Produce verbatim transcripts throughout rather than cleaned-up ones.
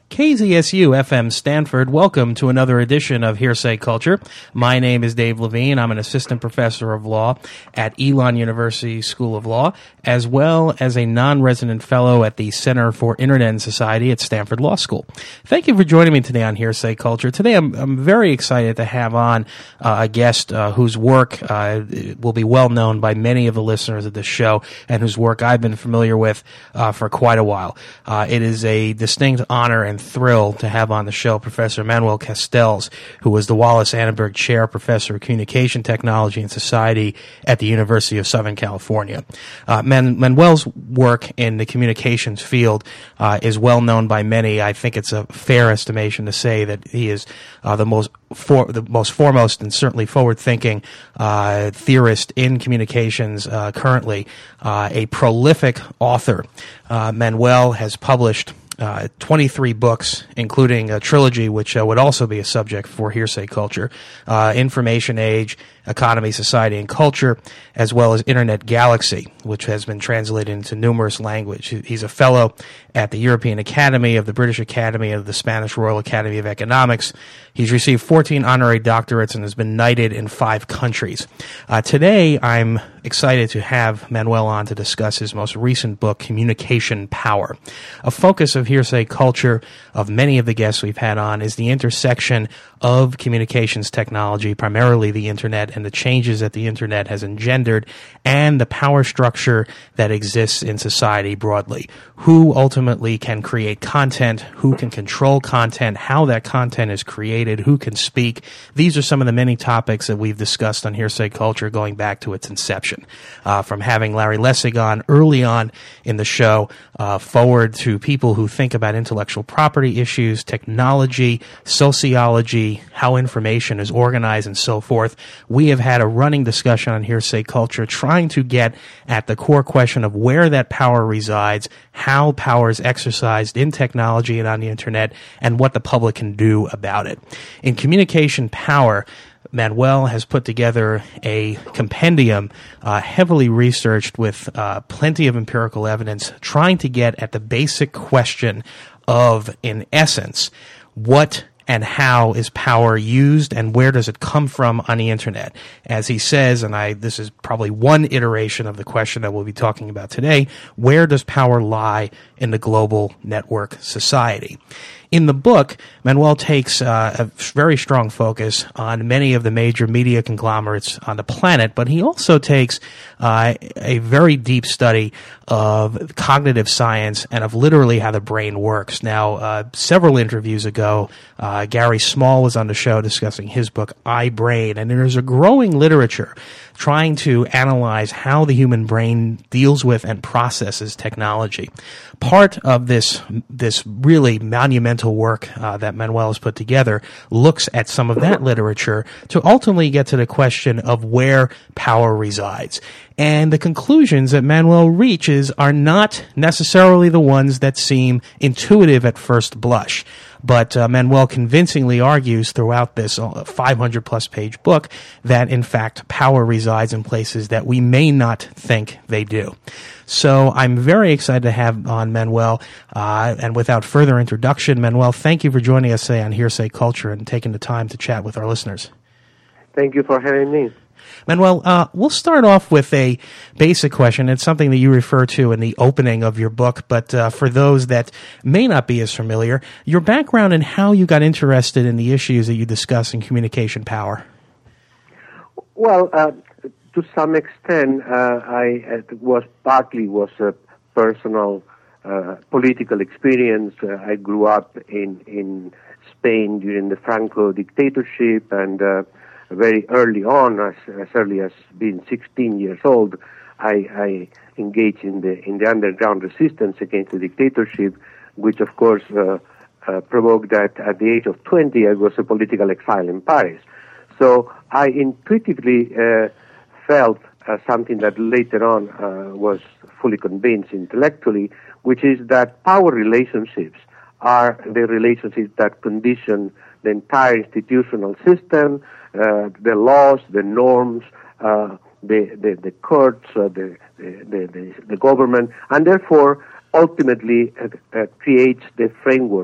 K Z S U F M Stanford, welcome to another edition of Hearsay Culture. My name is Dave Levine. I'm an assistant professor of law at Elon University School of Law, as well as a non-resident fellow at the Center for Internet and Society at Stanford Law School. Thank you for joining me today on Hearsay Culture. Today I'm, I'm very excited to have on uh, a guest uh, whose work uh, will be well known by many of the listeners of this show and whose work I've been familiar with uh, for quite a while. Uh, it is a distinct honor and thrill to have on the show Professor Manuel Castells, who was the Wallace Annenberg Chair Professor of Communication Technology and Society at the University of Southern California. Uh, Man- Manuel's work in the communications field uh, is well known by many. I think it's a fair estimation to say that he is uh, the most for, the most foremost and certainly forward-thinking uh, theorist in communications uh, currently, uh, a prolific author. Uh, Manuel has published Uh, twenty-three books, including a trilogy, which uh, would also be a subject for Hearsay Culture, uh, Information Age, Economy, Society, and Culture, as well as Internet Galaxy, which has been translated into numerous languages. He's a fellow at the European Academy, of the British Academy, of the Spanish Royal Academy of Economics. He's received fourteen honorary doctorates and has been knighted in five countries. Uh, today, I'm excited to have Manuel on to discuss his most recent book, Communication Power. A focus of Hearsay Culture, of many of the guests we've had on, is the intersection of communications technology, primarily the Internet, and the changes that the Internet has engendered, and the power structure that exists in society broadly. Who ultimately can create content, who can control content, how that content is created, who can speak. These are some of the many topics that we've discussed on Hearsay Culture going back to its inception. Uh, from having Larry Lessig on early on in the show, uh, forward to people who think about intellectual property issues, technology, sociology, how information is organized, and so forth. We have had a running discussion on Hearsay Culture trying to get at the core question of where that power resides, how power is exercised in technology and on the Internet, and what the public can do about it. In Communication Power, Manuel has put together a compendium uh, heavily researched with uh, plenty of empirical evidence, trying to get at the basic question of, in essence, what and how is power used and where does it come from on the Internet. As he says, and I this is probably one iteration of the question that we'll be talking about today, where does power lie in the global network society? In the book, Manuel takes uh, a very strong focus on many of the major media conglomerates on the planet, but he also takes uh, a very deep study of cognitive science and of literally how the brain works. Now, uh, several interviews ago, uh, Gary Small was on the show discussing his book, iBrain, and there's a growing literature trying to analyze how the human brain deals with and processes technology. Part of this this really monumental work uh, that Manuel has put together looks at some of that literature to ultimately get to the question of where power resides. And the conclusions that Manuel reaches are not necessarily the ones that seem intuitive at first blush. But uh, Manuel convincingly argues throughout this five hundred plus page book that, in fact, power resides in places that we may not think they do. So I'm very excited to have on Manuel. Uh, and without further introduction, Manuel, thank you for joining us today on Hearsay Culture and taking the time to chat with our listeners. Thank you for having me. Manuel, uh, we'll start off with a basic question. It's something that you refer to in the opening of your book, but uh, for those that may not be as familiar, your background and how you got interested in the issues that you discuss in Communication Power. Well, uh, to some extent, uh, I it was partly was a personal uh, political experience. Uh, I grew up in in Spain during the Franco dictatorship, and uh, very early on, as, as early as being sixteen years old, I, I engaged in the in the underground resistance against the dictatorship, which of course uh, uh, provoked that at the age of twenty I was a political exile in Paris. So I intuitively uh, felt uh, something that later on uh, was fully convinced intellectually, which is that power relationships are the relationships that condition the entire institutional system, uh, the laws, the norms, uh, the, the, the courts, uh, the, the, the, the government, and therefore ultimately uh, uh, creates the framework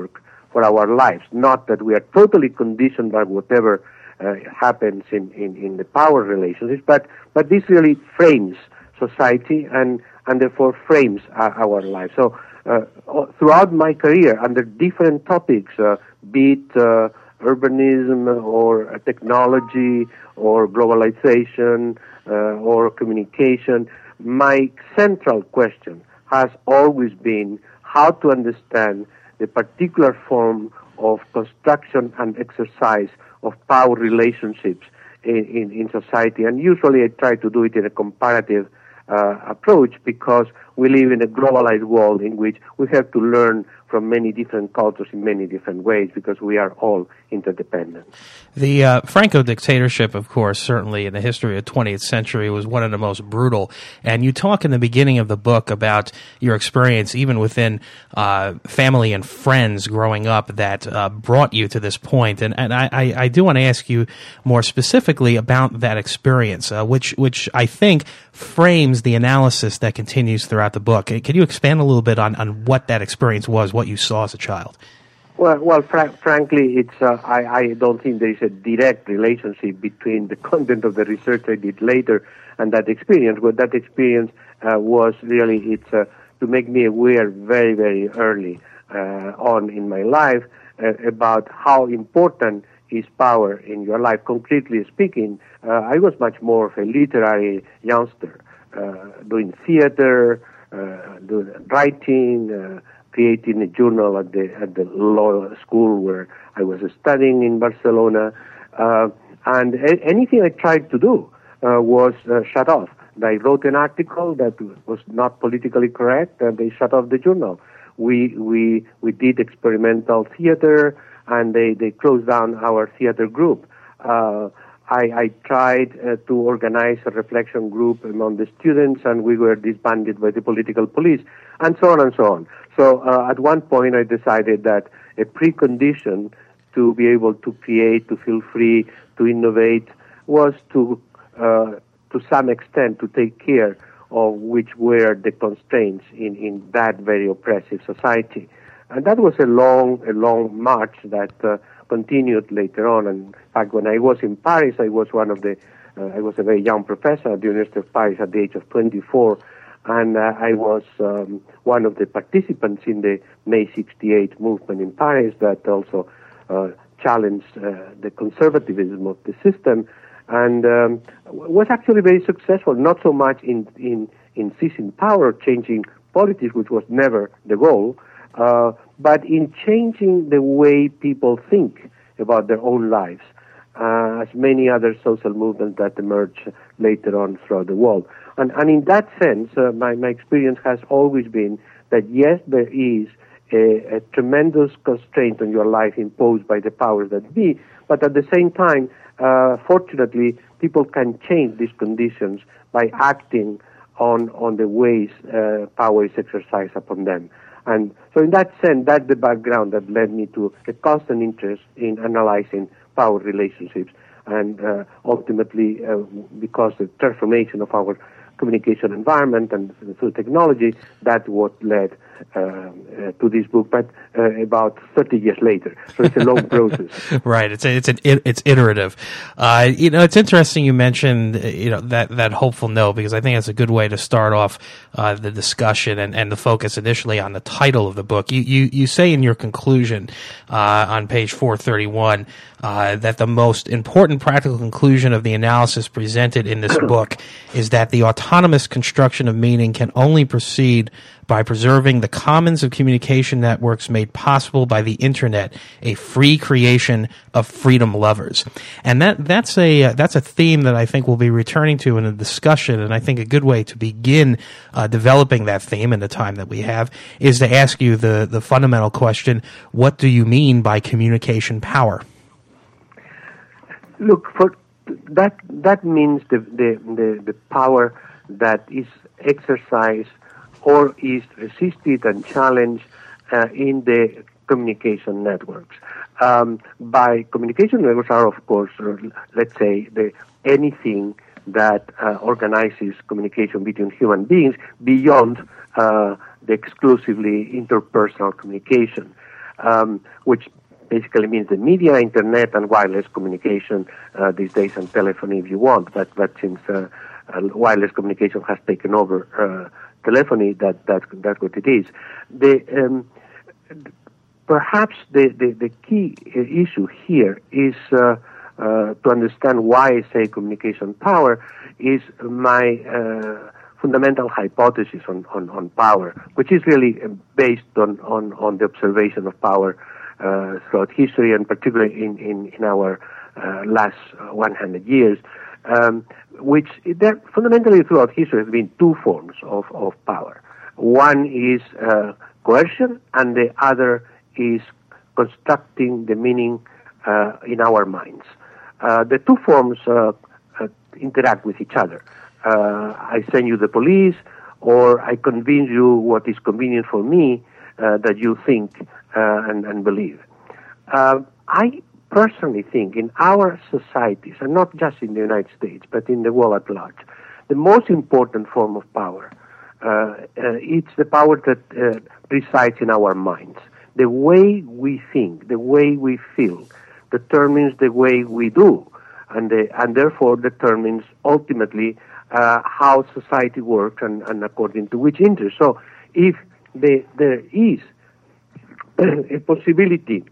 for our lives. Not that we are totally conditioned by whatever uh, happens in, in, in the power relationships, but, but this really frames society and, and therefore frames our, our lives. So uh, throughout my career, under different topics, uh, be it uh, urbanism or technology or globalization uh, or communication, my central question has always been how to understand the particular form of construction and exercise of power relationships in, in, in society. And usually I try to do it in a comparative uh, approach because we live in a globalized world in which we have to learn from many different cultures in many different ways because we are all interdependent. The uh, Franco dictatorship, of course, certainly in the history of the twentieth century was one of the most brutal. And you talk in the beginning of the book about your experience even within uh, family and friends growing up that uh, brought you to this point. And, and I, I, I do want to ask you more specifically about that experience, uh, which, which I think frames the analysis that continues throughout the book. Can you expand a little bit on, on what that experience was, what you saw as a child? Well, well, fr- frankly, it's uh, I, I don't think there is a direct relationship between the content of the research I did later and that experience. But that experience uh, was really it's uh, to make me aware very, very early uh, on in my life uh, about how important is power in your life. Concretely speaking, uh, I was much more of a literary youngster, uh, doing theater, uh, doing writing. Uh, creating a journal at the at the law school where I was studying in Barcelona, uh, and a- anything I tried to do uh, was uh, shut off. I wrote an article that was not politically correct, and they shut off the journal. We we we did experimental theater, and they, they closed down our theater group. Uh, I, I tried uh, to organize a reflection group among the students, and we were disbanded by the political police, and so on and so on. So uh, at one point I decided that a precondition to be able to create, to feel free, to innovate, was to, uh, to some extent, to take care of which were the constraints in, in that very oppressive society. And that was a long, a long march that uh, continued later on. And in fact, when I was in Paris, I was one of the, uh, I was a very young professor at the University of Paris at the age of twenty-four. And uh, I was um, one of the participants in the May sixty-eight movement in Paris that also uh, challenged uh, the conservatism of the system, and um, was actually very successful, not so much in, in, in seizing power, changing politics, which was never the goal, uh, but in changing the way people think about their own lives, uh, as many other social movements that emerged later on throughout the world. And, and in that sense, uh, my, my experience has always been that, yes, there is a, a tremendous constraint on your life imposed by the powers that be, but at the same time, uh, fortunately, people can change these conditions by acting on, on the ways uh, power is exercised upon them. And so in that sense, that's the background that led me to a constant interest in analyzing power relationships. And uh, ultimately, uh, because the transformation of our communication environment and through technology, that's what led uh, uh, to this book, but uh, about thirty years later. So it's a long process. Right. It's a, it's an it's iterative. Uh, you know, it's interesting you mentioned you know that that hopeful note, because I think that's a good way to start off uh, the discussion and, and the focus initially on the title of the book. You you, you say in your conclusion uh, on page four thirty-one uh, that the most important practical conclusion of the analysis presented in this book is that the autonomous construction of meaning can only proceed by preserving the commons of communication networks made possible by the internet, a free creation of freedom lovers. And that that's a uh, that's a theme that I think we'll be returning to in a discussion, and I think a good way to begin uh, developing that theme in the time that we have is to ask you the, the fundamental question, what do you mean by communication power? Look, for that that means the the, the, the power that is exercised or is resisted and challenged uh, in the communication networks. Um, by communication networks are, of course, uh, let's say, the, anything that uh, organizes communication between human beings beyond uh, the exclusively interpersonal communication. um, which basically means the media, internet, and wireless communication uh, these days, and telephony if you want. But but since uh, uh, wireless communication has taken over uh, telephony, that that that's what it is. The um, perhaps the, the the key issue here is uh, uh, to understand why I say communication power is my uh, fundamental hypothesis on, on, on power, which is really based on, on, on the observation of power uh, throughout history, and particularly in, in, in our uh, last one hundred years, um, which there fundamentally throughout history has been two forms of, of power. One is uh, coercion, and the other is constructing the meaning uh, in our minds. Uh, the two forms uh, uh, interact with each other. Uh, I send you the police, or I convince you what is convenient for me uh, that you think uh, and, and believe. Uh, I personally think in our societies, and not just in the United States, but in the world at large, the most important form of power, uh, uh, it's the power that uh, resides in our minds. The way we think, the way we feel, determines the way we do, and, the, and therefore determines ultimately Uh, how society works and, and according to which interest. So if the, there is a possibility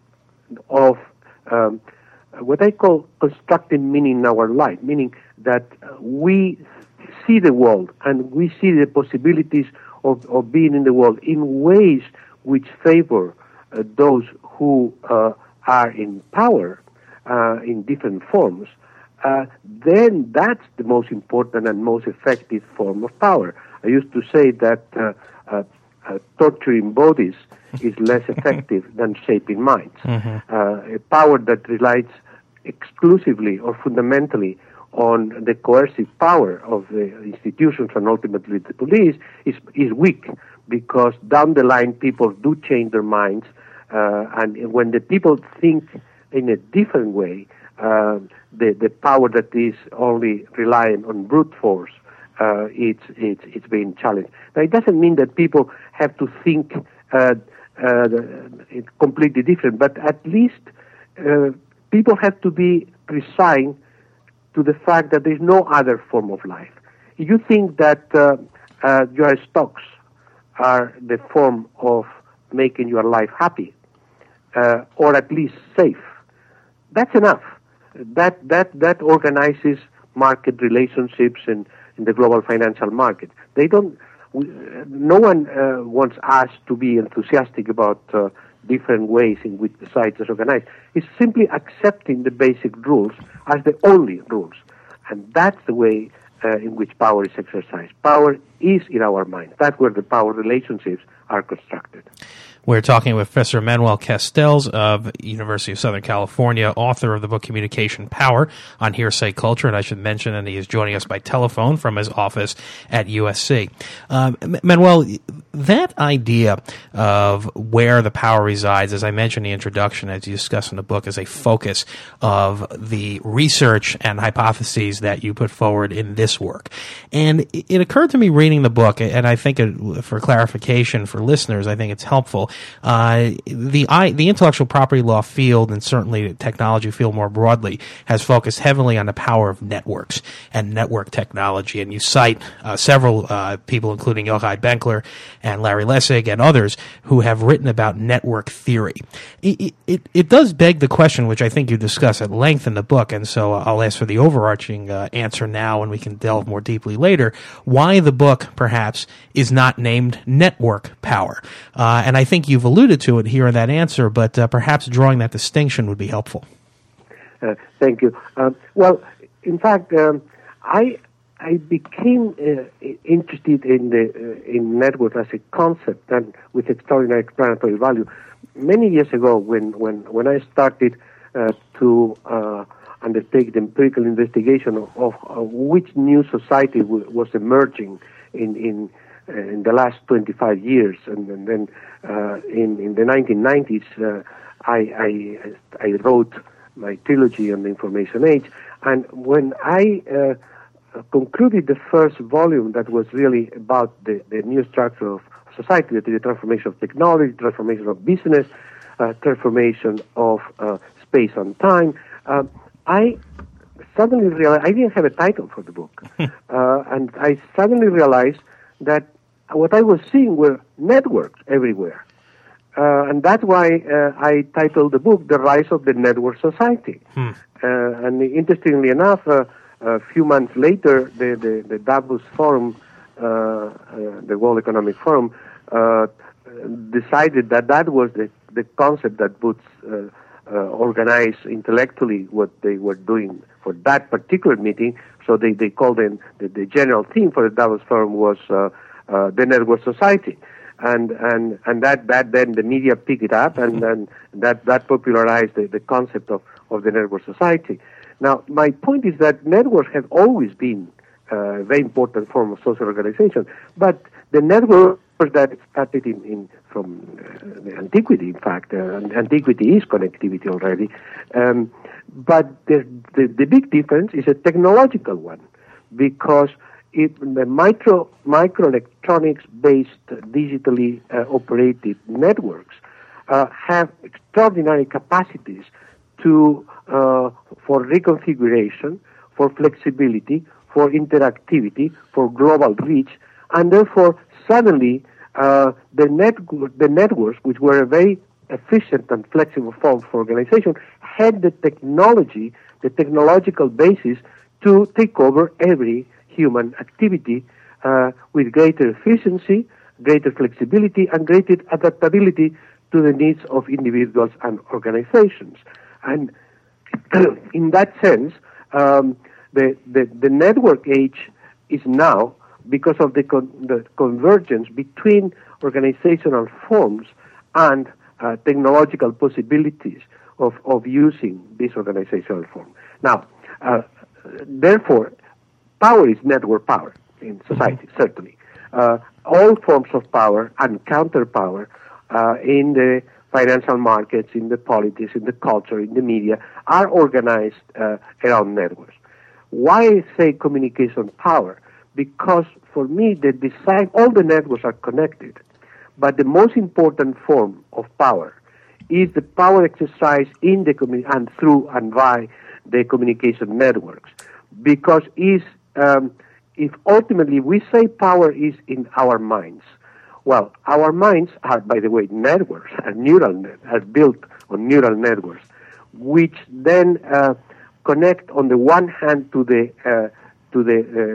of um, what I call constructing meaning in our life, meaning that we see the world and we see the possibilities of, of being in the world in ways which favor uh, those who uh, are in power uh, in different forms, Uh, then that's the most important and most effective form of power. I used to say that uh, uh, uh, torturing bodies is less effective than shaping minds. Mm-hmm. Uh, a power that relies exclusively or fundamentally on the coercive power of the institutions and ultimately the police is, is weak, because down the line people do change their minds, uh, and when the people think in a different way, Uh, the the power that is only relying on brute force, uh, it's it's it's being challenged. Now, it doesn't mean that people have to think uh, uh, completely different, but at least uh, people have to be resigned to the fact that there's no other form of life. If you think that uh, uh, your stocks are the form of making your life happy, uh, or at least safe, that's enough. That that that organizes market relationships in, in the global financial market. They don't. We, no one uh, wants us to be enthusiastic about uh, different ways in which the society is organized. It's simply accepting the basic rules as the only rules, and that's the way uh, in which power is exercised. Power is in our mind. That's where the power relationships are constructed. We're talking with Professor Manuel Castells of University of Southern California, author of the book Communication Power on Hearsay Culture, and I should mention that he is joining us by telephone from his office at U S C. Um, Manuel, that idea of where the power resides, as I mentioned in the introduction, as you discuss in the book, is a focus of the research and hypotheses that you put forward in this work. And it occurred to me reading the book, and I think it, for clarification for listeners, I think it's helpful. Uh, the I, the intellectual property law field, and certainly the technology field more broadly, has focused heavily on the power of networks and network technology. And you cite uh, several uh, people, including Yochai Benkler and Larry Lessig and others, who have written about network theory. It, it, it does beg the question, which I think you discuss at length in the book, and so I'll ask for the overarching uh, answer now, and we can delve more deeply later, why the book, perhaps, is not named Network Power. Uh, and I think you've alluded to it here in that answer, but uh, perhaps drawing that distinction would be helpful. Uh, thank you. Uh, well, in fact, um, I I became uh, interested in the uh, in network as a concept and with extraordinary explanatory value many years ago when when when I started uh, to uh, undertake the empirical investigation of, of, of which new society w- was emerging in in. in the last twenty-five years, and, and then uh, in, in the nineteen nineties, uh, I, I, I wrote my trilogy on the Information Age, and when I uh, concluded the first volume that was really about the, the new structure of society, the transformation of technology, transformation of business, uh, transformation of uh, space and time, uh, I suddenly realized, I didn't have a title for the book, uh, and I suddenly realized that what I was seeing were networks everywhere. Uh, and that's why uh, I titled the book "The Rise of the Network Society." Hmm. Uh, and interestingly enough, uh, a few months later, the, the, the Davos Forum, uh, uh, the World Economic Forum, uh, decided that that was the, the concept that would uh, uh, organize intellectually what they were doing for that particular meeting. So they, they called it, the, the general theme for the Davos Forum was uh, uh, the Network Society. And and and that, that then the media picked it up, and then that that popularized the, the concept of, of the network society. Now, my point is that networks have always been uh, a very important form of social organization, but the networks that started in, in from uh, the antiquity, in fact, uh, antiquity is connectivity already, um, but the, the the big difference is a technological one, because It, the micro microelectronics-based, uh, digitally uh, operated networks uh, have extraordinary capacities to uh, for reconfiguration, for flexibility, for interactivity, for global reach, and therefore suddenly uh, the net the networks, which were a very efficient and flexible form for organization, had the technology, the technological basis to take over every human activity uh, with greater efficiency, greater flexibility, and greater adaptability to the needs of individuals and organizations. And in that sense, um, the, the, the network age is now, because of the, con- the convergence between organizational forms and uh, technological possibilities of, of using this organizational form. Now, uh, therefore, power is network power in society, mm-hmm. certainly. Uh, all forms of power and counterpower uh, in the financial markets, in the politics, in the culture, in the media, are organized uh, around networks. Why I say communication power? Because for me, the design, all the networks are connected, but the most important form of power is the power exercised in the commun- and through and by the communication networks, because is Um, if ultimately we say power is in our minds, well, our minds are, by the way, networks, are neural net, are built on neural networks, which then uh, connect on the one hand to the uh, to the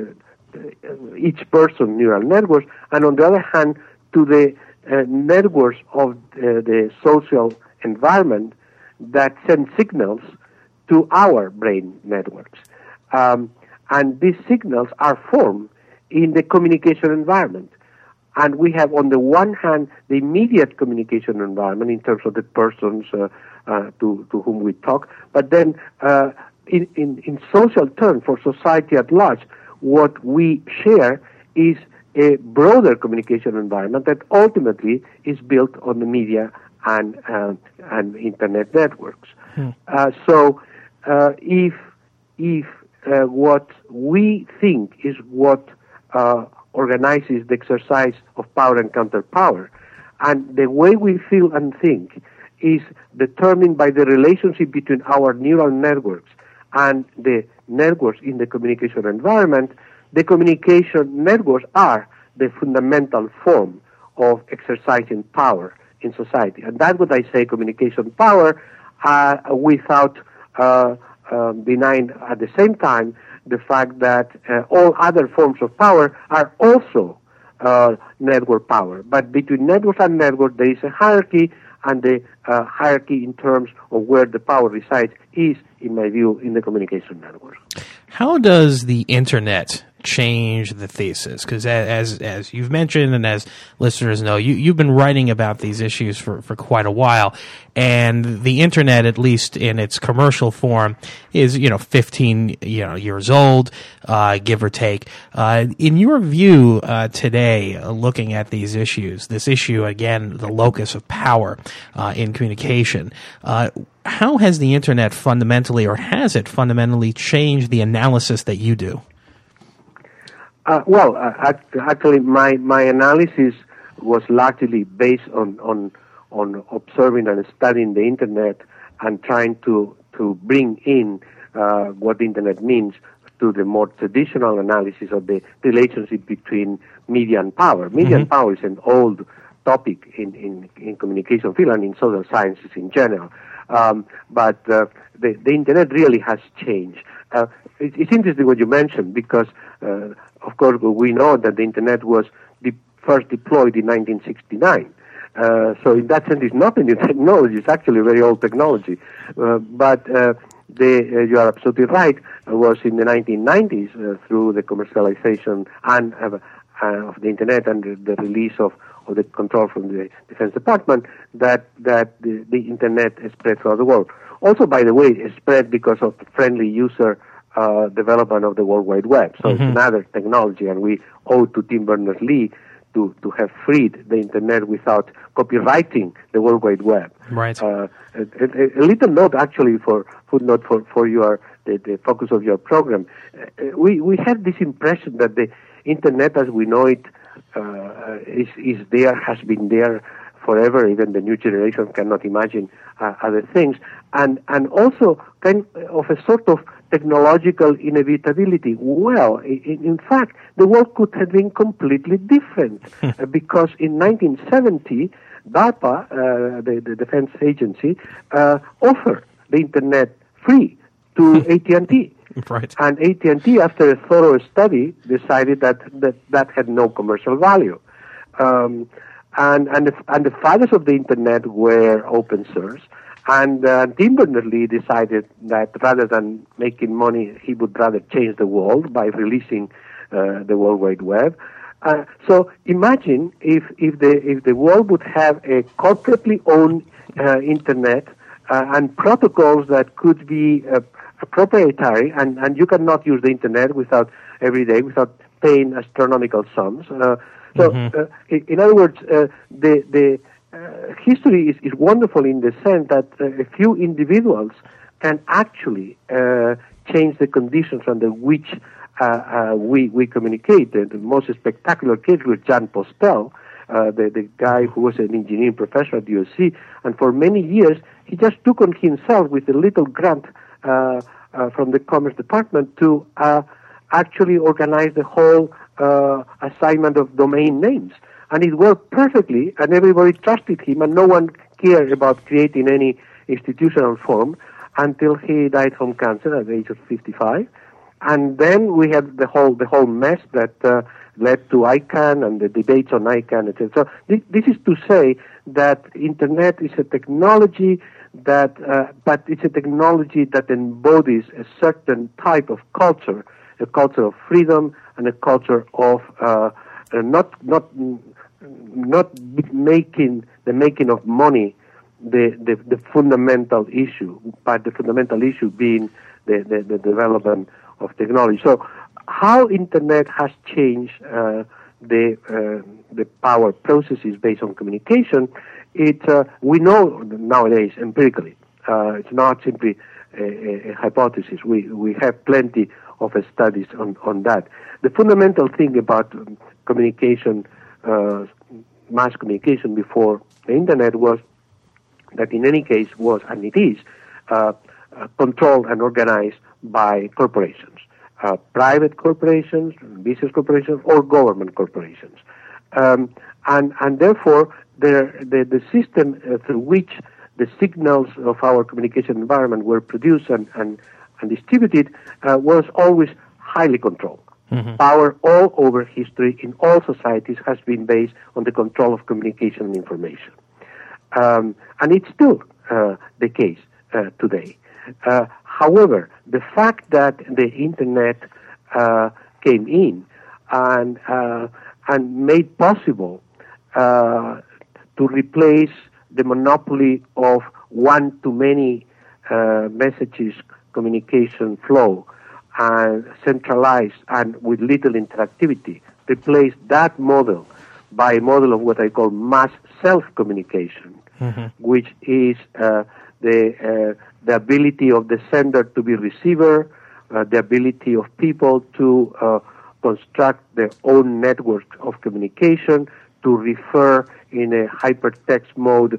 uh, each person neural networks, and on the other hand to the uh, networks of uh, the social environment that send signals to our brain networks. Um, And these signals are formed in the communication environment. And we have, on the one hand, the immediate communication environment in terms of the persons uh, uh, to, to whom we talk. But then, uh, in, in, in social terms, for society at large, what we share is a broader communication environment that ultimately is built on the media and, uh, and internet networks. Hmm. Uh, so, uh, if, if, Uh, what we think is what uh, organizes the exercise of power and counterpower, and the way we feel and think is determined by the relationship between our neural networks and the networks in the communication environment. The communication networks are the fundamental form of exercising power in society, and that's what I say communication power uh, without uh, Um, denying at the same time the fact that uh, all other forms of power are also uh, network power. But between network and network, there is a hierarchy, and the uh, hierarchy in terms of where the power resides is, in my view, in the communication network. How does the internet change the thesis? Because as as you've mentioned, and as listeners know, you, you've been writing about these issues for, for quite a while, and the internet, at least in its commercial form, is, you know, fifteen you know years old, uh, give or take. Uh, in your view uh, today, uh, looking at these issues, this issue again, the locus of power uh, in communication, uh, how has the internet fundamentally, or has it fundamentally changed the analysis that you do? Uh, well, uh, actually, my, my analysis was largely based on, on on observing and studying the Internet and trying to, to bring in uh, what the Internet means to the more traditional analysis of the relationship between media and power. Media mm-hmm. and power is an old topic in, in, in communication field and in social sciences in general. Um, but uh, the, the Internet really has changed. Uh, it, it's interesting what you mentioned because, uh, of course, we know that the Internet was de- first deployed in nineteen sixty-nine. Uh, so in that sense, it's not a new technology. It's actually a very old technology. Uh, but uh, the, uh, you are absolutely right. It was in the nineteen nineties uh, through the commercialization and uh, uh, of the Internet and the, the release of, of the control from the Defense Department that that the, the Internet spread throughout the world. Also, by the way, it spread because of the friendly user uh, development of the World Wide Web. So mm-hmm. it's another technology, and we owe to Tim Berners-Lee to, to have freed the Internet without copyrighting the World Wide Web. Right. Uh, a, a, a little note, actually, for footnote for, for your the, the focus of your program. Uh, we we had this impression that the Internet, as we know it, uh, is is there, has been there forever. Even the new generation cannot imagine uh, other things, and and also kind of a sort of technological inevitability. Well, in, in fact, the world could have been completely different uh, because in nineteen seventy, DARPA, uh, the, the defense agency, uh, offered the Internet free to A T and T. Right. And A T and T, after a thorough study, decided that that, that had no commercial value. Um, and and the, and the fathers of the Internet were open source. And uh, Tim Berners-Lee decided that rather than making money, he would rather change the world by releasing uh, the World Wide Web. Uh, so imagine if, if the if the world would have a corporately owned uh, Internet uh, and protocols that could be uh, proprietary, and, and you cannot use the Internet without every day without paying astronomical sums. Uh, so, mm-hmm. uh, in, in other words, uh, the the uh, history is, is wonderful in the sense that uh, a few individuals can actually uh, change the conditions under which uh, uh, we we communicate. The, the most spectacular case was Jan Postel, uh, the the guy who was an engineering professor at U S C, and for many years he just took on himself with a little grant Uh, uh, from the Commerce Department to uh, actually organize the whole uh, assignment of domain names. And it worked perfectly, and everybody trusted him, and no one cared about creating any institutional form until he died from cancer at the age of fifty-five. And then we had the whole the whole mess that uh, led to ICANN and the debates on ICANN, et cetera. So this, this is to say that Internet is a technology that, uh, but it's a technology that embodies a certain type of culture, a culture of freedom and a culture of uh, uh, not not not making the making of money the, the the fundamental issue, but the fundamental issue being the, the, the development of technology. So, how Internet has changed uh, the uh, the power processes based on communication. It uh, we know nowadays empirically. Uh, it's not simply a, a, a hypothesis. We we have plenty of uh, studies on, on that. The fundamental thing about um, communication, uh, mass communication before the Internet was that in any case was, and it is, uh, uh, controlled and organized by corporations, uh, private corporations, business corporations, or government corporations, um, and and therefore. The, the, the system uh, through which the signals of our communication environment were produced and, and, and distributed uh, was always highly controlled. Mm-hmm. Power all over history in all societies has been based on the control of communication and information. Um, and it's still uh, the case uh, today. Uh, however, the fact that the Internet uh, came in and, uh, and made possible uh, to replace the monopoly of one-to-many uh, messages communication flow and centralized and with little interactivity, replace that model by a model of what I call mass self-communication, mm-hmm. which is uh, the uh, the ability of the sender to be receiver, uh, the ability of people to uh, construct their own network of communication, to refer in a hypertext mode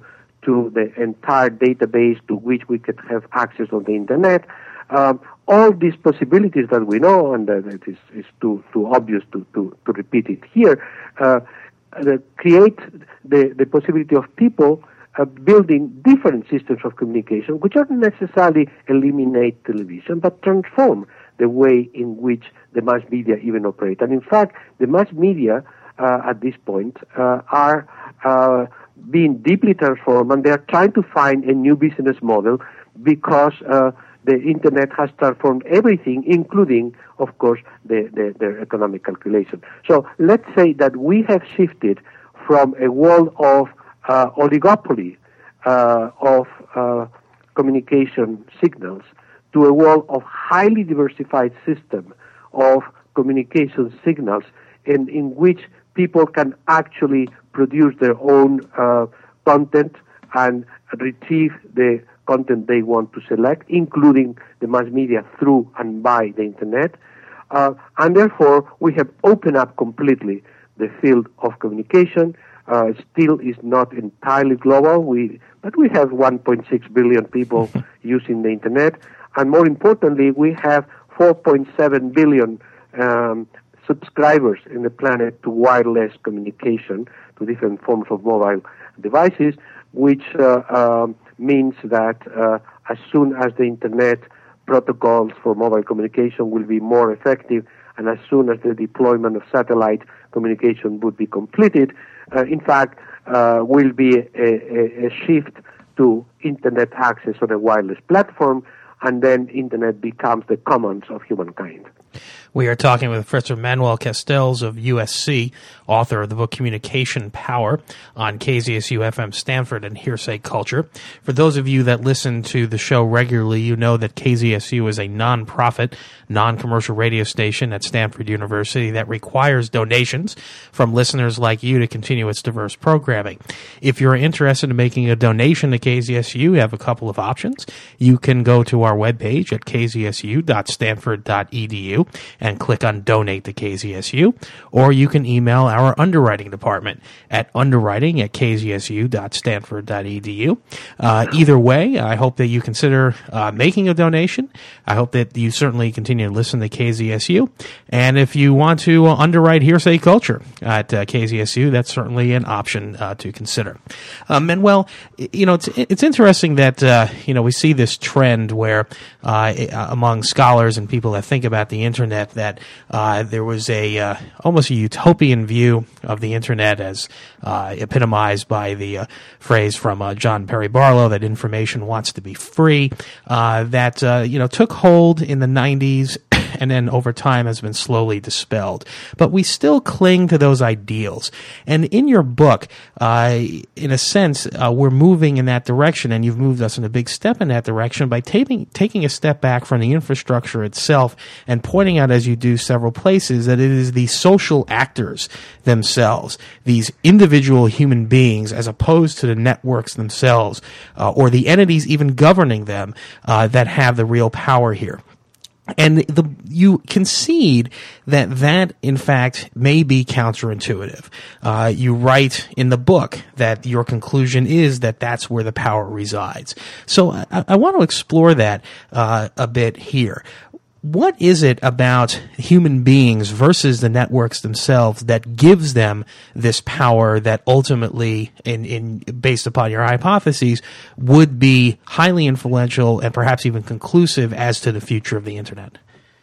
to the entire database to which we could have access on the internet. Um, all these possibilities that we know, and that it is, is too, too obvious to, to, to repeat it here, uh, uh, create the, the possibility of people uh, building different systems of communication, which don't necessarily eliminate television, but transform the way in which the mass media even operate. And in fact, the mass media uh, at this point uh, are uh, being deeply transformed, and they are trying to find a new business model because uh, the internet has transformed everything, including, of course, the, the, their economic calculation. So let's say that we have shifted from a world of uh, oligopoly uh, of uh, communication signals to a world of highly diversified system of communication signals in, in which people can actually produce their own uh, content and retrieve the content they want to select, including the mass media through and by the internet. Uh, and therefore, we have opened up completely the field of communication. Uh, still is not entirely global, we, but we have one point six billion people using the internet. And more importantly, we have four point seven billion um, subscribers in the planet to wireless communication, to different forms of mobile devices, which uh, um, means that uh, as soon as the internet protocols for mobile communication will be more effective, and as soon as the deployment of satellite communication would be completed, uh, in fact, uh, will be a, a, a shift to internet access on a wireless platform, and then internet becomes the commons of humankind. We are talking with Professor Manuel Castells of U S C, author of the book Communication Power, on K Z S U F M Stanford and Hearsay Culture. For those of you that listen to the show regularly, you know that K Z S U is a non-profit, non-commercial radio station at Stanford University that requires donations from listeners like you to continue its diverse programming. If you're interested in making a donation to K Z S U, you have a couple of options. You can go to our webpage at k z s u dot stanford dot e d u and click on Donate to K Z S U, or you can email our underwriting department at underwriting at k z s u dot stanford dot e d u. Uh, either way, I hope that you consider uh, making a donation. I hope that you certainly continue to listen to K Z S U. And if you want to uh, underwrite Hearsay Culture at uh, K Z S U, that's certainly an option uh, to consider. Uh, Manuel, you know, it's, it's interesting that, uh, you know, we see this trend where uh, among scholars and people that think about the internet that uh, there was a uh, almost a utopian view of the internet as uh, epitomized by the uh, phrase from uh, John Perry Barlow that information wants to be free, uh, that uh, you know took hold in the nineties and then over time has been slowly dispelled. But we still cling to those ideals. And in your book, uh, in a sense, uh, we're moving in that direction, and you've moved us in a big step in that direction by taking taking a step back from the infrastructure itself and pointing out, as you do several places, that it is the social actors themselves, these individual human beings, as opposed to the networks themselves, uh, or the entities even governing them, uh, that have the real power here. And the, you concede that that, in fact, may be counterintuitive. Uh, you write in the book that your conclusion is that that's where the power resides. So I, I want to explore that uh, a bit here. What is it about human beings versus the networks themselves that gives them this power that ultimately, in, in based upon your hypotheses, would be highly influential and perhaps even conclusive as to the future of the internet?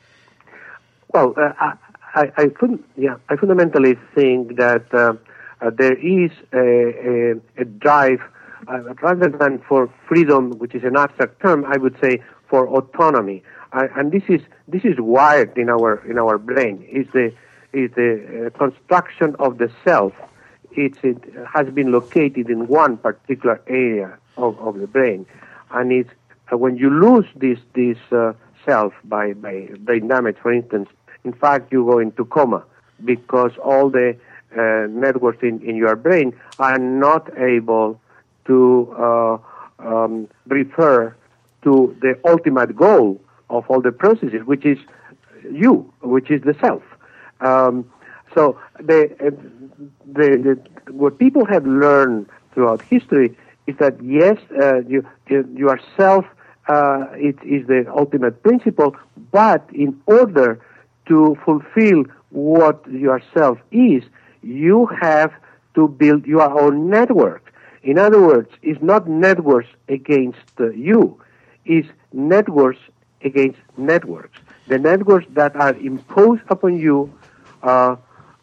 Well, uh, I, I, I, fun- yeah, I fundamentally think that uh, uh, there is a, a, a drive, uh, rather than for freedom, which is an abstract term, I would say for autonomy. Uh, and this is this is wired in our in our brain. Is the is the uh, construction of the self. It's, it has been located in one particular area of, of the brain, and it's uh, when you lose this this uh, self by by brain damage, for instance. In fact, you go into coma because all the uh, networks in, in your brain are not able to uh, um, refer to the ultimate goal of all the processes, which is you, which is the self. Um, so the, the, the, what people have learned throughout history is that yes, uh, you, you yourself uh, it is the ultimate principle, but in order to fulfill what yourself is, you have to build your own network. In other words, it's not networks against uh, you, it's networks against networks. The networks that are imposed upon you uh,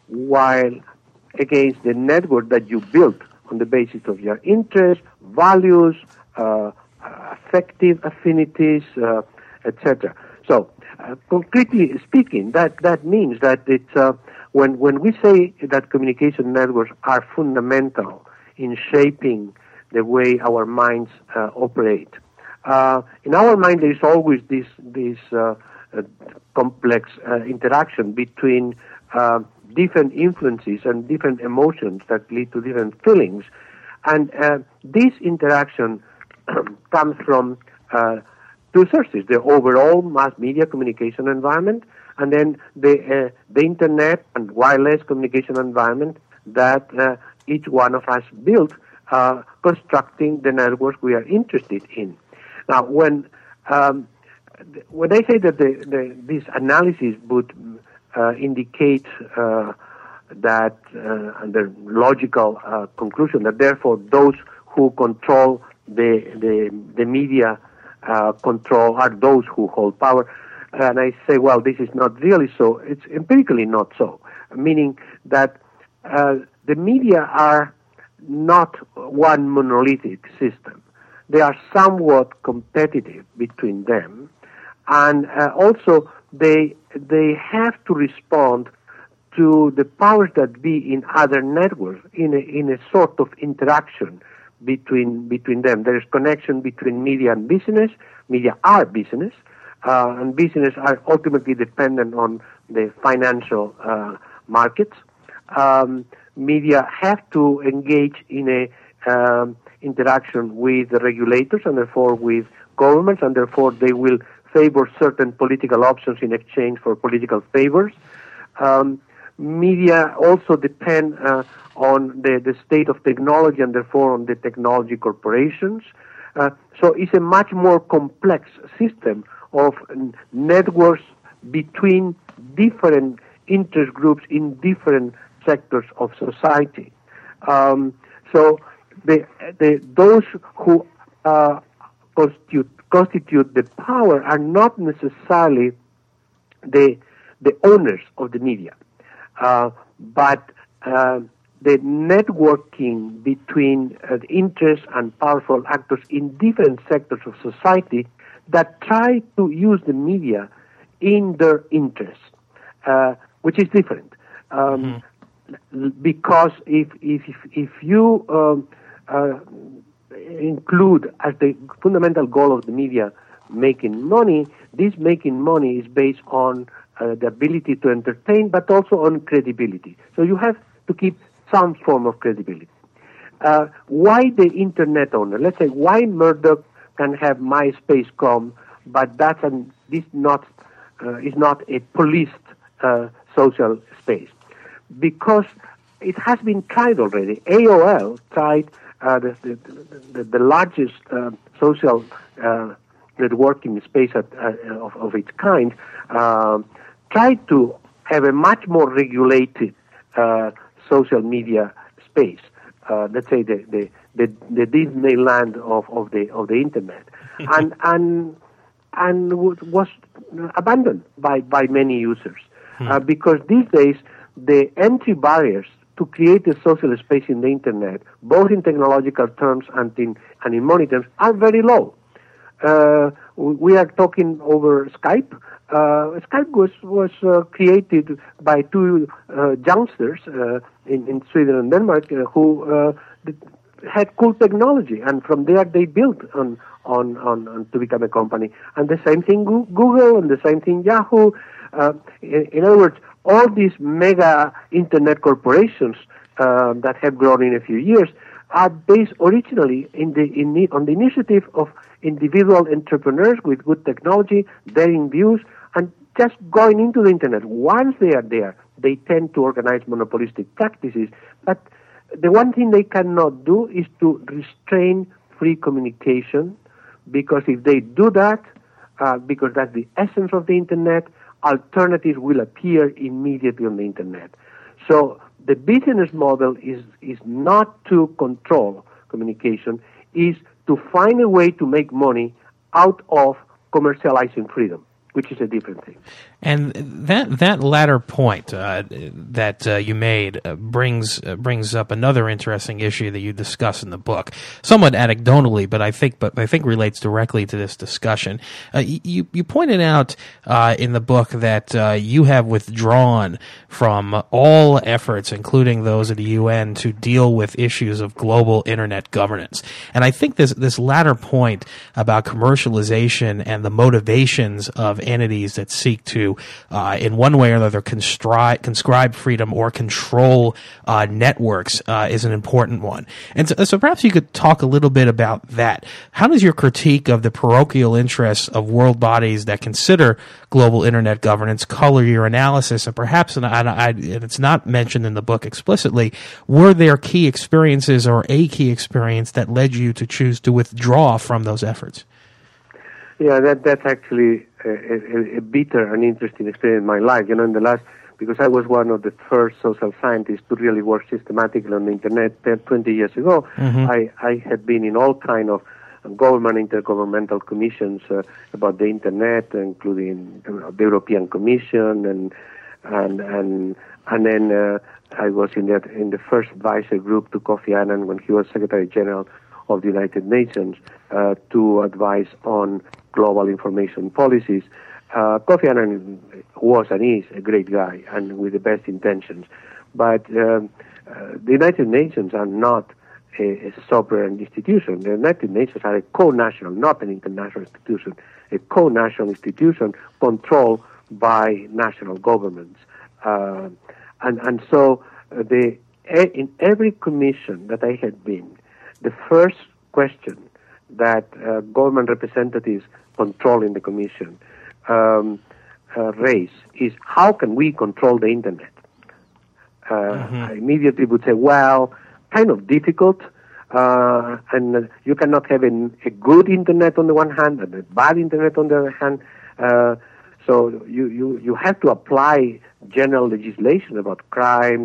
while against the network that you built on the basis of your interests, values, uh, affective affinities, uh, et cetera. So, uh, concretely speaking, that, that means that it's, uh, when, when we say that communication networks are fundamental in shaping the way our minds uh, operate, uh, in our mind there is always this, this uh, uh, complex uh, interaction between uh, different influences and different emotions that lead to different feelings. And uh, this interaction comes from uh, two sources: the overall mass media communication environment, and then the uh, the internet and wireless communication environment that uh, each one of us built, uh, constructing the networks we are interested in. Now, when um, when I say that the, the, this analysis would uh, indicate uh, that uh, and the logical uh, conclusion that therefore those who control the the, the media uh, control are those who hold power, and I say, well, this is not really so. It's empirically not so, meaning that uh, the media are not one monolithic system. They are somewhat competitive between them, and uh, also they they have to respond to the powers that be in other networks in a, in a sort of interaction between between them. There is connection between media and business. Media are business, uh, and business are ultimately dependent on the financial uh, markets. Um, media have to engage in a um, interaction with the regulators and therefore with governments, and therefore they will favor certain political options in exchange for political favors. Um, media also depend uh, on the, the state of technology and therefore on the technology corporations. Uh, so it's a much more complex system of n- networks between different interest groups in different sectors of society. Um, so the, the, those who uh, constitute, constitute the power are not necessarily the, the owners of the media, uh, but uh, the networking between uh, interests and powerful actors in different sectors of society that try to use the media in their interests, uh, which is different. Um, mm-hmm. Because if if if, if you um, uh, include as the fundamental goal of the media making money, this making money is based on uh, the ability to entertain, but also on credibility. So you have to keep some form of credibility. Uh, why the internet owner? Let's say why Murdoch can have MySpace dot com, but that's an, this not uh, is not a policed uh, social space, because it has been tried already. A O L tried uh, the, the, the the largest uh, social uh, networking space at, uh, of, of its kind. Uh, tried to have a much more regulated uh, social media space. Uh, let's say the the, the, the Disneyland of, of the of the internet, and and and was abandoned by, by many users uh, because these days the entry barriers to create a social space in the internet, both in technological terms and in and in money terms, are very low. Uh, we are talking over Skype. Uh, Skype was was uh, created by two uh, youngsters uh, in, in Sweden and Denmark uh, who uh, had cool technology, and from there they built on, on, on, on to become a company. And the same thing Google, and the same thing Yahoo. Uh, in, in other words, all these mega internet corporations uh, that have grown in a few years are based originally in the in the, on the initiative of individual entrepreneurs with good technology, daring views, and just going into the internet. Once they are there, they tend to organize monopolistic practices, but the one thing they cannot do is to restrain free communication, because if they do that, uh, because that's the essence of the Internet, alternatives will appear immediately on the Internet. So the business model is, is not to control communication, is to find a way to make money out of commercializing freedom, which is a different thing. And that that latter point uh, that uh, you made uh, brings uh, brings up another interesting issue that you discuss in the book, somewhat anecdotally, but I think but I think relates directly to this discussion. Uh, you you pointed out uh, in the book that uh, you have withdrawn from all efforts, including those of the U N, to deal with issues of global internet governance. And I think this this latter point about commercialization and the motivations of entities that seek to Uh, in one way or another, conscribe, conscribe freedom or control uh, networks uh, is an important one. And so, so perhaps you could talk a little bit about that. How does your critique of the parochial interests of world bodies that consider global internet governance color your analysis? And perhaps, and, I, I, and it's not mentioned in the book explicitly, were there key experiences or a key experience that led you to choose to withdraw from those efforts? Yeah, that that's actually a, a, a bitter and interesting experience in my life. You know, in the last, because I was one of the first social scientists to really work systematically on the Internet twenty years ago. Mm-hmm. I, I had been in all kind of government intergovernmental commissions uh, about the Internet, including you know, the European Commission, and and and and then uh, I was in that in the first advisory group to Kofi Annan when he was Secretary General of the United Nations uh, to advise on global information policies. Uh, Kofi Annan was and is a great guy and with the best intentions. But um, uh, the United Nations are not a, a sovereign institution. The United Nations are a co-national, not an international institution, a co-national institution controlled by national governments. Uh, and, and so uh, the, in every commission that I had been, the first question that uh, government representatives controlling the commission um, uh, raise is, how can we control the Internet? Uh, mm-hmm. I immediately would say, well, kind of difficult, uh, and you cannot have an, a good Internet on the one hand and a bad Internet on the other hand. Uh, so you, you, you have to apply general legislation about crime,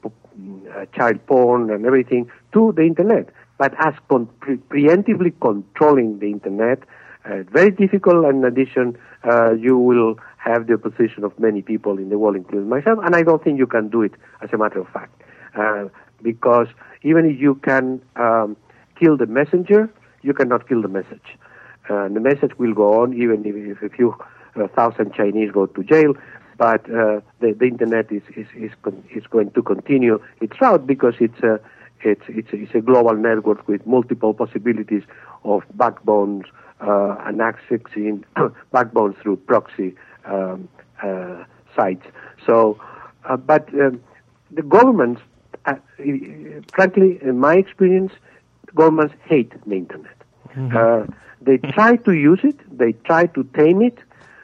uh, child porn, and everything to the Internet. But as con- pre- preemptively controlling the Internet, uh, very difficult. And in addition, uh, you will have the opposition of many people in the world, including myself. And I don't think you can do it, as a matter of fact, uh, because even if you can um, kill the messenger, you cannot kill the message. Uh, the message will go on, even if, if a few uh, thousand Chinese go to jail. But uh, the, the Internet is is is, con- is going to continue its route because it's a It's, it's, it's a global network with multiple possibilities of backbones uh, and accessing backbones through proxy um, uh, sites. So, uh, but um, the governments, uh, frankly, in my experience, governments hate the Internet. Mm-hmm. Uh, they try to use it, they try to tame it,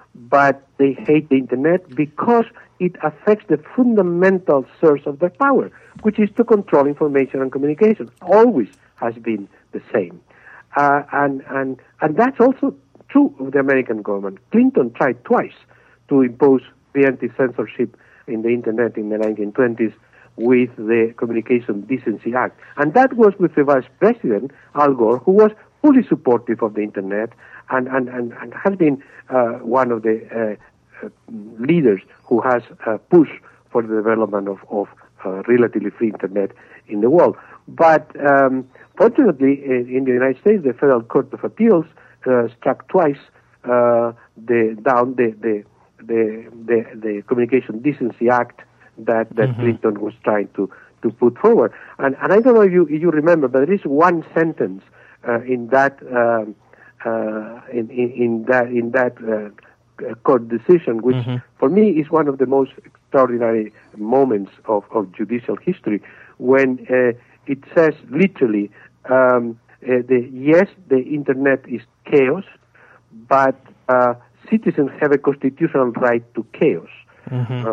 but they hate the Internet because it affects the fundamental source of their power, which is to control information and communication. Always has been the same. Uh, and, and, and that's also true of the American government. Clinton tried twice to impose preemptive censorship in the Internet in the nineteen twenties with the Communication Decency Act. And that was with the Vice President, Al Gore, who was fully supportive of the Internet and, and, and, and has been uh, one of the uh, Uh, leaders who has uh, pushed for the development of, of uh, relatively free Internet in the world. But um, fortunately, in, in the United States, the Federal Court of Appeals uh, struck twice uh, the down the the, the the the Communication Decency Act that that mm-hmm. Clinton was trying to, to put forward. And and I don't know if you if you remember, but there is one sentence uh, in that um, uh, in, in in that in that. Uh, court decision, which mm-hmm. for me is one of the most extraordinary moments of, of judicial history, when uh, it says literally, um, uh, the, yes, the Internet is chaos, but uh, citizens have a constitutional right to chaos. Mm-hmm. Uh,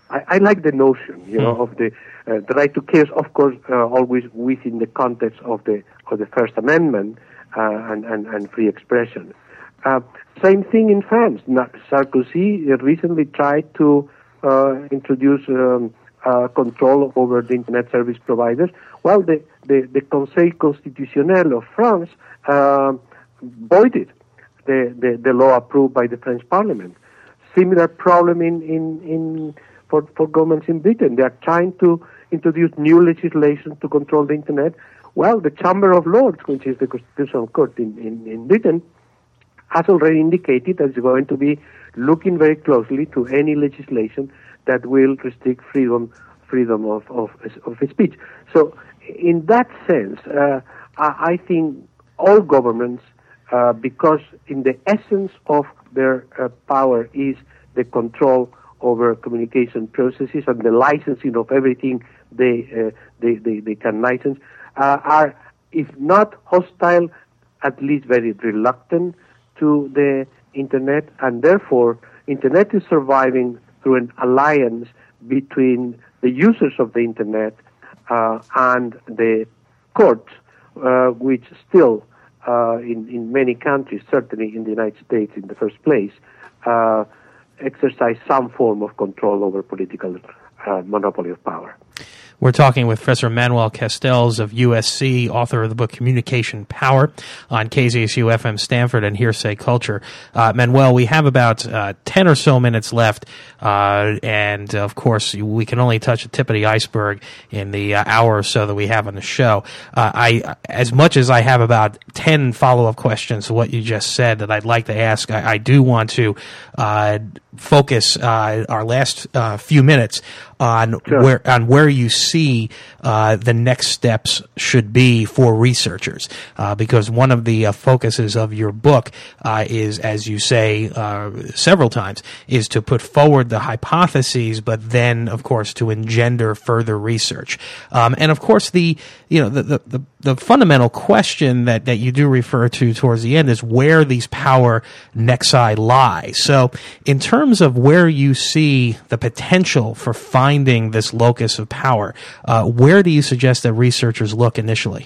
I, I like the notion, you know, Hmm. of the uh, the right to chaos. Of course, uh, always within the context of the of the First Amendment uh, and, and and free expression. Uh, same thing in France. Na- Sarkozy recently tried to uh, introduce um, uh, control over the internet service providers. Well, the the, the Conseil Constitutionnel of France uh, voided the, the the law approved by the French Parliament. Similar problem in in in for for governments in Britain. They are trying to introduce new legislation to control the internet. Well, the Chamber of Lords, which is the Constitutional Court in, in, in Britain, has already indicated that it's going to be looking very closely to any legislation that will restrict freedom freedom of, of, of speech. So in that sense, uh, I, I think all governments, uh, because in the essence of their uh, power is the control over communication processes and the licensing of everything they uh, they, they, they can license, uh, are, if not hostile, at least very reluctant to the internet, and therefore internet is surviving through an alliance between the users of the internet uh, and the courts, uh, which still uh, in, in many countries, certainly in the United States in the first place, uh, exercise some form of control over political uh, monopoly of power. We're talking with Professor Manuel Castells of U S C, author of the book Communication Power, on K Z S U F M Stanford and Hearsay Culture. Uh, Manuel, we have about uh, ten or so minutes left, uh, and of course we can only touch the tip of the iceberg in the uh, hour or so that we have on the show. Uh, I, as much as I have about ten follow-up questions to what you just said that I'd like to ask, I, I do want to uh, focus uh, our last uh, few minutes on Sure. where on where you see uh, the next steps should be for researchers, uh, because one of the uh, focuses of your book uh, is, as you say uh, several times, is to put forward the hypotheses, but then, of course, to engender further research. Um, and of course, the you know the, the the the fundamental question that that you do refer to towards the end is where these power nexi lie. So, in terms of where you see the potential for finding this locus of power, uh, where do you suggest that researchers look initially?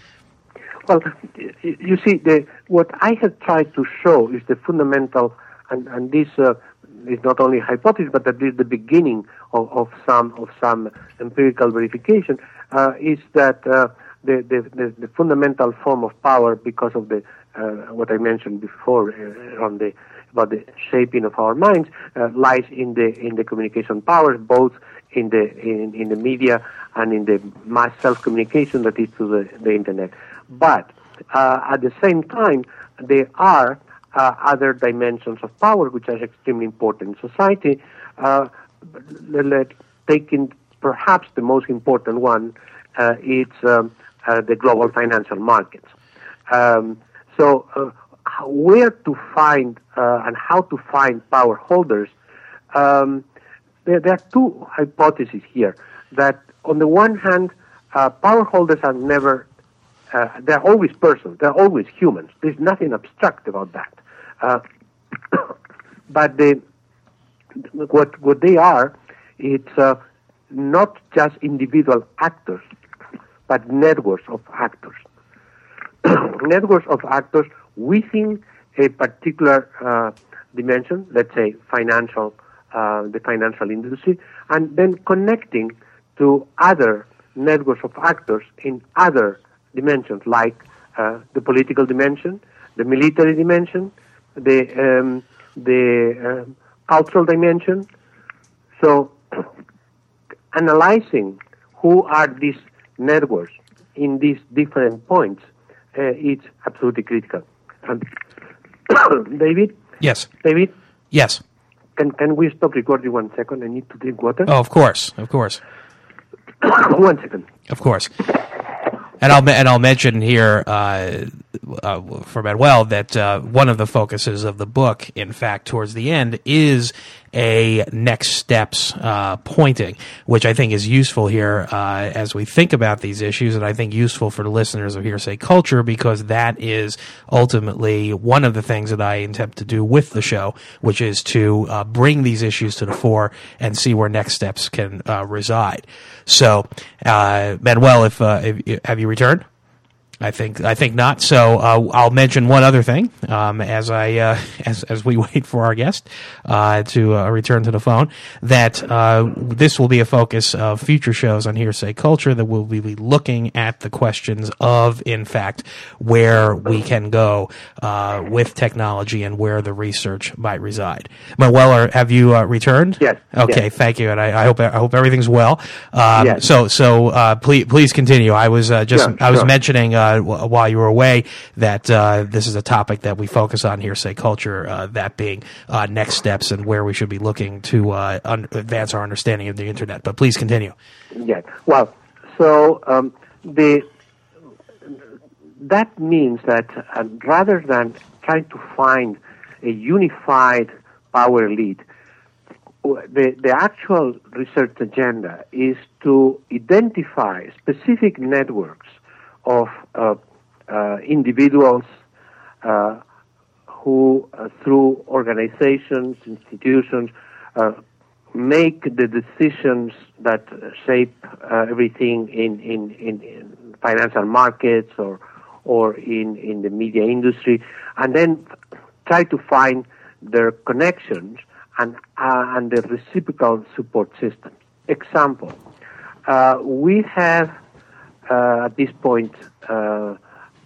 Well, you see, the, what I have tried to show is the fundamental, and, and this uh, is not only a hypothesis, but that is the beginning of, of some of some empirical verification, uh, is that uh, the, the, the, the fundamental form of power, because of the uh, what I mentioned before uh, on the about the shaping of our minds, uh, lies in the in the communication powers, both in the in, in the media and in the mass self-communication that is to the, the internet. But uh, at the same time, there are uh, other dimensions of power which are extremely important in society. Uh, let, taking perhaps the most important one, uh, it's um, uh, the global financial markets. Um, so uh, where to find uh, and how to find power holders, um, there, there are two hypotheses here. That on the one hand, uh, power holders are never, uh, they're always persons, they're always humans. There's nothing abstract about that. Uh, but they, what what they are, it's uh, not just individual actors, but networks of actors. Networks of actors within a particular uh, dimension, let's say financial, uh, the financial industry, and then connecting to other networks of actors in other dimensions, like uh, the political dimension, the military dimension, the um, the uh, cultural dimension. So, analyzing who are these networks in these different points, uh, it's absolutely critical. And David? Yes. David? Yes. Can can we stop recording one second? I need to drink water. Oh, of course, of course. One second. Of course. And I'll and I'll mention here uh, uh, for Manuel that uh, one of the focuses of the book, in fact, towards the end, is a next steps uh, pointing, which I think is useful here uh, as we think about these issues, and I think useful for the listeners of Hearsay Culture, because that is ultimately one of the things that I attempt to do with the show, which is to uh, bring these issues to the fore and see where next steps can uh, reside. So, uh, Manuel, if, uh, if have you returned? I think I think not. So uh, I'll mention one other thing um, as I uh, as as we wait for our guest uh, to uh, return to the phone. That uh, this will be a focus of future shows on Hearsay Culture. That we'll be looking at the questions of, in fact, where we can go uh, with technology and where the research might reside. Manuel, have you uh, returned? Yes. Okay. Yes. Thank you, and I, I hope I hope everything's well. Um, yes. So so uh, please please continue. I was uh, just Sure, I was sure. mentioning. Uh, w- while you were away, that uh, this is a topic that we focus on Hearsay Culture, uh, that being uh, next steps and where we should be looking to uh, un- advance our understanding of the Internet. But please continue. Yeah. Well, so um, the that means that uh, rather than trying to find a unified power elite, the, the actual research agenda is to identify specific networks of uh, uh, individuals uh, who, uh, through organizations, institutions, uh, make the decisions that shape uh, everything in, in, in, in financial markets or or in, in the media industry, and then try to find their connections and uh, and the reciprocal support systems. Example, uh, we have Uh, at this point, uh,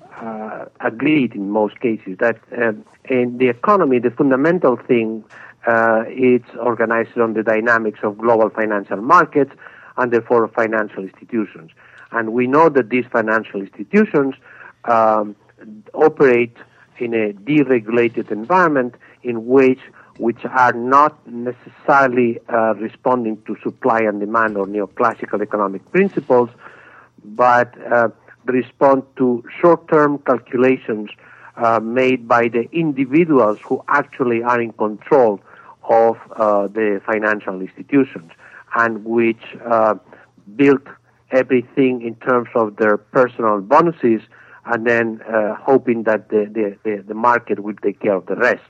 uh, agreed in most cases that uh, in the economy, the fundamental thing uh, is organized on the dynamics of global financial markets and therefore financial institutions. And we know that these financial institutions um, operate in a deregulated environment in which which are not necessarily uh, responding to supply and demand or neoclassical economic principles, but uh, respond to short-term calculations uh, made by the individuals who actually are in control of uh, the financial institutions and which uh, build everything in terms of their personal bonuses and then uh, hoping that the, the, the, the market will take care of the rest.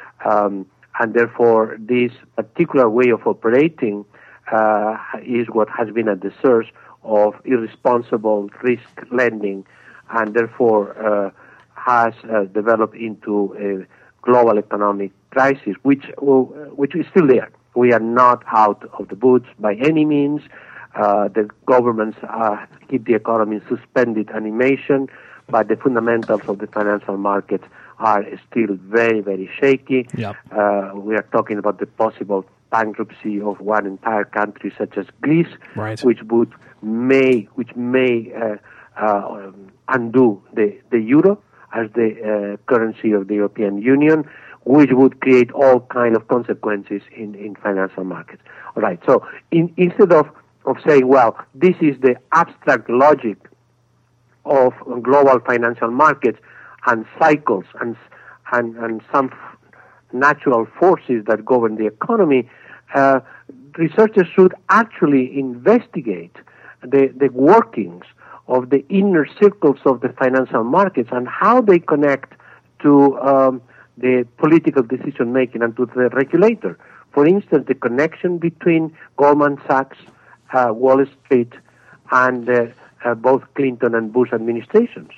Um, and therefore, this particular way of operating uh, is what has been at the source of irresponsible risk lending, and therefore uh, has uh, developed into a global economic crisis, which uh, which is still there. We are not out of the woods by any means. Uh, the governments uh, keep the economy suspended animation, but the fundamentals of the financial markets are still very, very shaky. Yep. Uh, we are talking about the possible bankruptcy of one entire country such as Greece, right. which would may which may uh, uh, undo the, the euro as the uh, currency of the European Union, which would create all kind of consequences in, in financial markets. All right. So in, instead of, of saying, well, this is the abstract logic of global financial markets and cycles and and, and some natural forces that govern the economy, uh, researchers should actually investigate the, the workings of the inner circles of the financial markets and how they connect to um, the political decision making and to the regulator. For instance, the connection between Goldman Sachs, uh, Wall Street, and uh, uh, both Clinton and Bush administrations.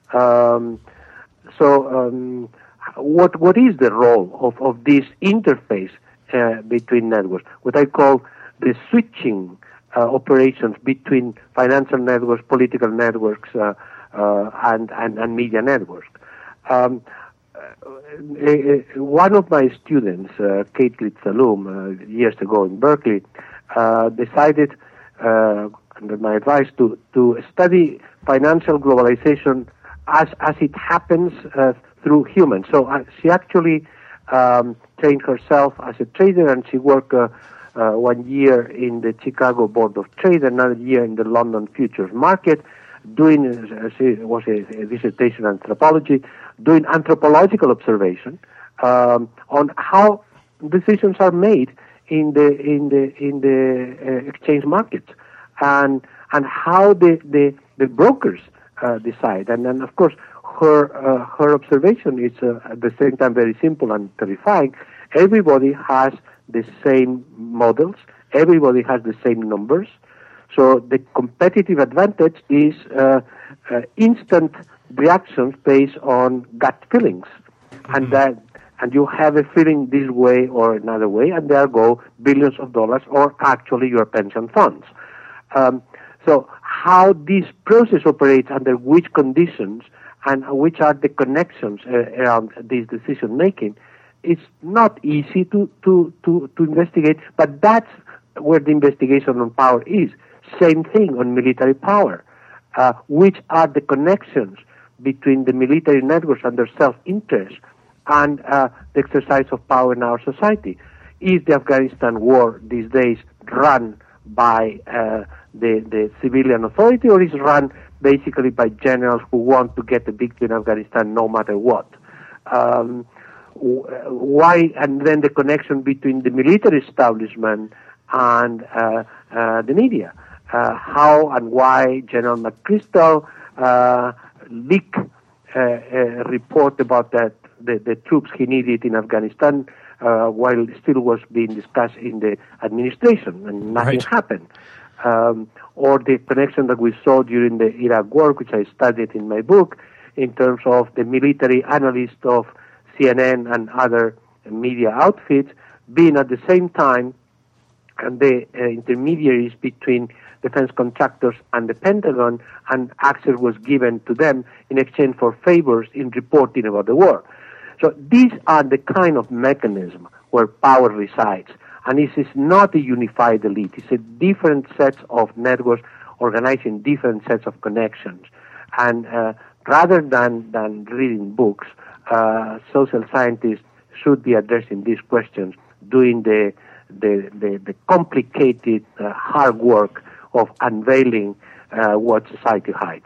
Um, so, um, what what is the role of, of this interface uh, between networks? What I call the switching uh, operations between financial networks, political networks, uh, uh, and, and and media networks. Um, uh, one of my students, uh, Kate Glitzalum, uh, years ago in Berkeley, uh, decided, uh, under my advice, to to study financial globalization as as it happens uh, through humans. So uh, she actually um, trained herself as a trader, and she worked uh, uh, one year in the Chicago Board of Trade, another year in the London Futures Market, doing uh, was a, a dissertation in anthropology, doing anthropological observation um, on how decisions are made in the in the in the uh, exchange markets, and and how the the, the brokers uh, decide. And then, of course, her uh, her observation is uh, at the same time very simple and terrifying. Everybody has the same models. Everybody has the same numbers. So the competitive advantage is uh, uh, instant reactions based on gut feelings, mm-hmm. and that. And you have a feeling this way or another way, and there go billions of dollars, or actually your pension funds. Um, so how this process operates, under which conditions, and which are the connections uh, around this decision making, it's not easy to, to, to, to investigate, but that's where the investigation on power is. Same thing on military power. Uh, which are the connections between the military networks and their self-interest and uh, the exercise of power in our society? Is the Afghanistan war these days run by uh, the, the civilian authority, or is run basically by generals who want to get the victory in Afghanistan no matter what? Um, why, and then the connection between the military establishment and uh, uh, the media. Uh, how and why General McChrystal uh, leaked uh, a report about that The, the troops he needed in Afghanistan uh, while it still was being discussed in the administration, and nothing right. happened. Um, or the connection that we saw during the Iraq war, which I studied in my book, in terms of the military analyst of C N N and other media outfits being at the same time and the uh, intermediaries between defense contractors and the Pentagon, and access was given to them in exchange for favors in reporting about the war. So these are the kind of mechanism where power resides. And this is not a unified elite. It's a different set of networks organizing different sets of connections. And uh, rather than, than reading books, uh, social scientists should be addressing these questions, doing the, the, the, the complicated, uh, hard work of unveiling uh, what society hides.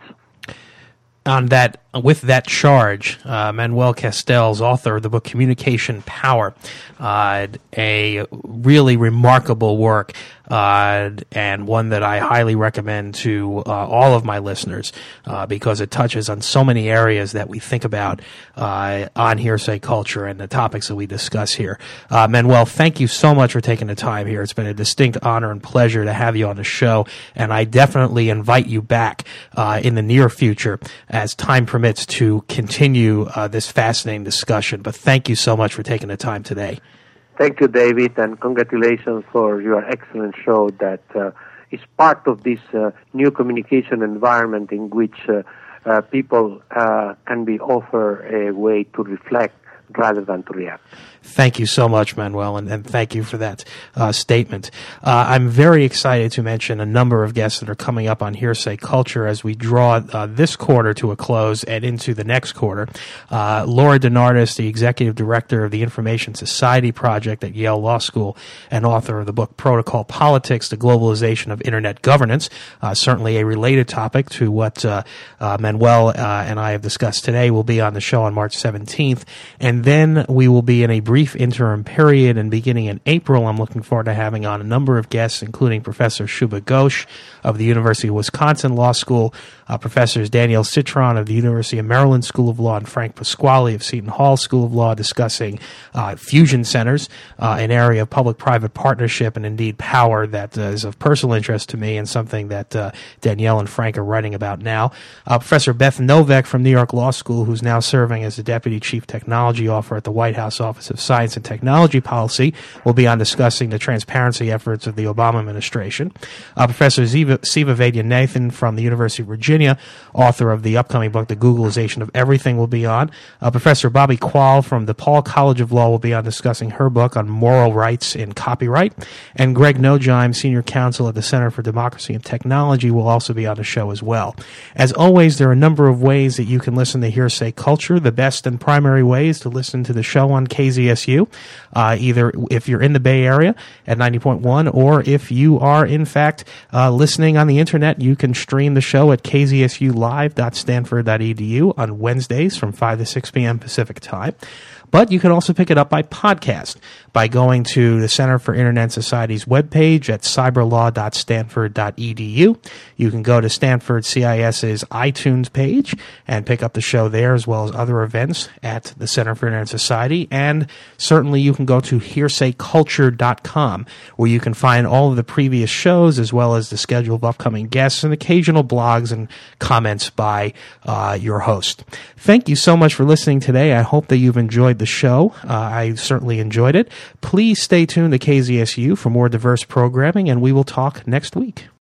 On that, with that charge, uh, Manuel Castells, author of the book Communication Power, uh, a really remarkable work, uh, and one that I highly recommend to uh, all of my listeners, uh, because it touches on so many areas that we think about uh, on Hearsay Culture and the topics that we discuss here. Uh, Manuel, thank you so much for taking the time here. It's been a distinct honor and pleasure to have you on the show, and I definitely invite you back uh, in the near future as time permits to continue uh, this fascinating discussion. But thank you so much for taking the time today. Thank you, David, and congratulations for your excellent show that uh, is part of this uh, new communication environment in which uh, uh, people uh, can be offered a way to reflect rather than to react. Thank you so much, Manuel, and, and thank you for that uh, statement. Uh, I'm very excited to mention a number of guests that are coming up on Hearsay Culture as we draw uh, this quarter to a close and into the next quarter. Uh, Laura DeNardis, the Executive Director of the Information Society Project at Yale Law School and author of the book Protocol Politics, The Globalization of Internet Governance, uh, certainly a related topic to what uh, uh, Manuel uh, and I have discussed today, will be on the show on March seventeenth. And then we will be in a brief interim period, and beginning in April, I'm looking forward to having on a number of guests, including Professor Shubha Ghosh of the University of Wisconsin Law School, uh, Professors Danielle Citron of the University of Maryland School of Law, and Frank Pasquale of Seton Hall School of Law, discussing uh, fusion centers, uh, an area of public-private partnership and indeed power that uh, is of personal interest to me and something that uh, Danielle and Frank are writing about now. Uh, Professor Beth Novak from New York Law School, who's now serving as the Deputy Chief Technology Officer at the White House Office of Science and Technology Policy, will be on discussing the transparency efforts of the Obama administration. Uh, Professor Ziva, Siva Vaidyanathan from the University of Virginia, author of the upcoming book, The Googlization of Everything, will be on. Uh, Professor Bobby Qual from the Paul College of Law will be on discussing her book on moral rights in copyright. And Greg Nojheim, Senior Counsel at the Center for Democracy and Technology, will also be on the show as well. As always, there are a number of ways that you can listen to Hearsay Culture. The best and primary way is to listen to the show on K Z S U, uh, either if you're in the Bay Area at ninety point one, or if you are, in fact, uh, listening on the internet, you can stream the show at k z s u live dot stanford dot e d u on Wednesdays from five to six p.m. Pacific time. But you can also pick it up by podcast by going to the Center for Internet Society's webpage at cyber law dot stanford dot e d u. You can go to Stanford CIS's iTunes page and pick up the show there, as well as other events at the Center for Internet Society. And certainly you can go to hearsay culture dot com, where you can find all of the previous shows, as well as the schedule of upcoming guests and occasional blogs and comments by uh, your host. Thank you so much for listening today. I hope that you've enjoyed the show. Uh, I certainly enjoyed it. Please stay tuned to K Z S U for more diverse programming, and we will talk next week.